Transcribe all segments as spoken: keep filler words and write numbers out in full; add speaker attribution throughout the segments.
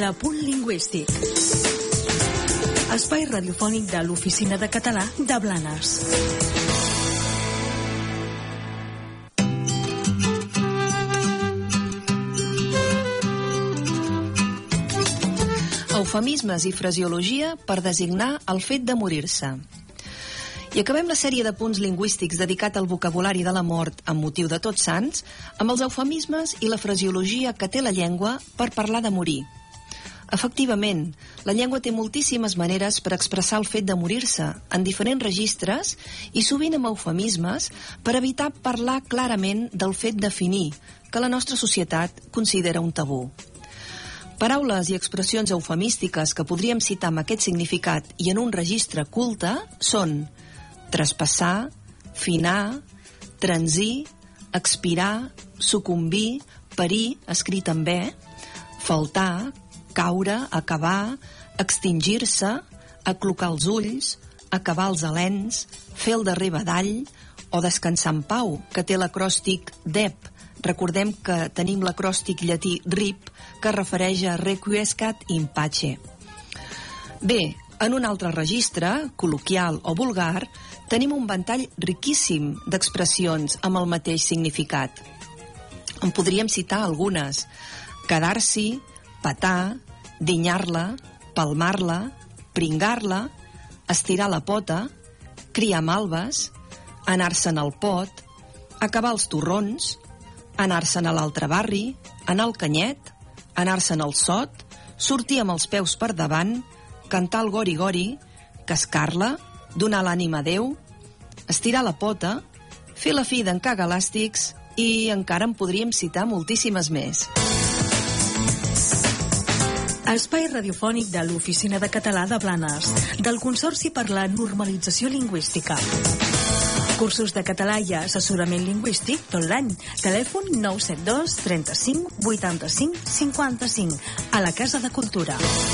Speaker 1: Punt Lingüístic. Espai radiofònic de l'Oficina de Català de Blanes.
Speaker 2: Eufemismes i fraseologia per designar el fet de morir-se. I acabem la sèrie de punts lingüístics dedicat al vocabulari de la mort amb motiu de Tots Sants amb els eufemismes i la fraseologia que té la llengua per parlar de morir. Efectivament, la llengua té moltíssimes maneres per expressar el fet de morir-se en diferents registres i sovint amb eufemismes per evitar parlar clarament del fet de finir, que la nostra societat considera un tabú. Paraules i expressions eufemístiques que podríem citar amb aquest significat i en un registre culte són traspassar, finar, transir, expirar, sucumbir, parir, escrit amb B, faltar, caure, acabar, extingir-se, aclocar els ulls, acabar els alens, fer el darrer badall o descansar en pau, que té l'acròstic D E P. Recordem que tenim l'acròstic llatí R I P, que es refereix a requiescat in pace. Bé, en un altre registre, col·loquial o vulgar, tenim un ventall riquíssim d'expressions amb el mateix significat. En podríem citar algunes: quedar-s'hi, petar, dinyar-la, palmar-la, pringar-la, estirar la pota, criar malves, anar-se'n al pot, acabar els torrons, anar-se'n a l'altre barri, anar al canyet, anar-se'n al sot, sortir amb els peus per davant, cantar el gori-gori, cascar-la, donar l'ànima a Déu, estirar la pota, fer la fi d'encar galàstics i encara en podríem citar moltíssimes més.
Speaker 1: Espai radiofònic de l'Oficina de Català de Blanes, del Consorci per la Normalització Lingüística. Cursos de català i assessorament lingüístic tot l'any. Telèfon nou set dos trenta-cinc vuitanta-cinc cinquanta-cinc, a la Casa de Cultura.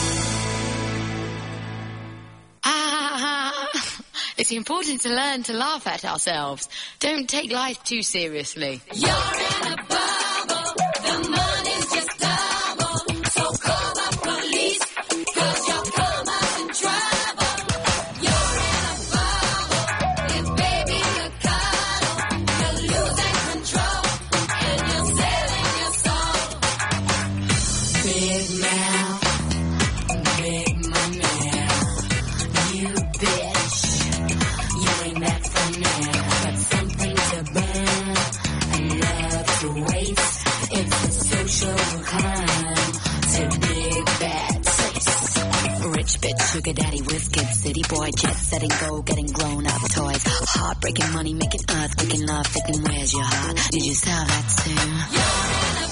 Speaker 3: It's important to learn to laugh at ourselves. Don't take life too seriously.
Speaker 4: You're in a bubble, the money's just double, so call the police, cause you'll come out in trouble. You're in a bubble, if baby you're caught, you're losing control, and you're selling your soul. Big mouth, big money, you bitch. That for now, but something to burn and love to waste. It's a social crime to big bad taste. Rich bitch, sugar daddy with kids, city boy, jet setting, go getting grown up toys. Heartbreaking money, making earth, making love, thinking where's your heart? Did you sell that too? You're in a